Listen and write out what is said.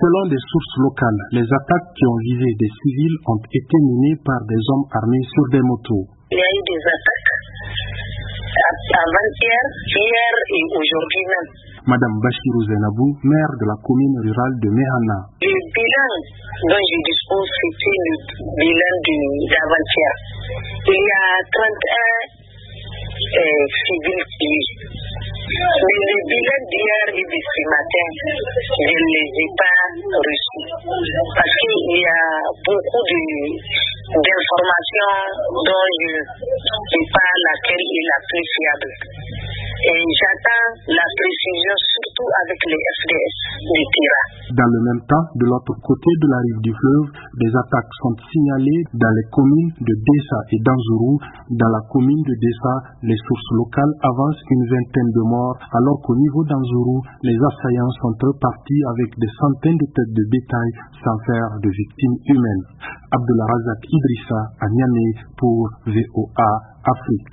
Selon des sources locales, les attaques qui ont visé des civils ont été menées par des hommes armés sur des motos. Il y a eu des attaques avant-hier, hier et aujourd'hui même. Madame Bachirou Zainabou, maire de la commune rurale de Mehana. Le bilan dont je dispose, c'était le bilan d'avant-hier. Il y a 31 civils tués. Mais le bilan d'hier et de ce matin, je ne les ai pas reçus. Parce qu'il y a beaucoup d'informations dont je ne sais pas laquelle est la plus fiable. Et j'attends la précision surtout avec les FDS de Tira. Dans le même temps, de l'autre côté de la rive du fleuve, des attaques sont signalées dans les communes de Dessa et d'Anzourou. Dans la commune de Dessa, les sources locales avancent une vingtaine de morts, alors qu'au niveau d'Anzourou, les assaillants sont repartis avec des centaines de têtes de bétail sans faire de victimes humaines. Abdullah Razak Idrissa à Niamey pour VOA Afrique.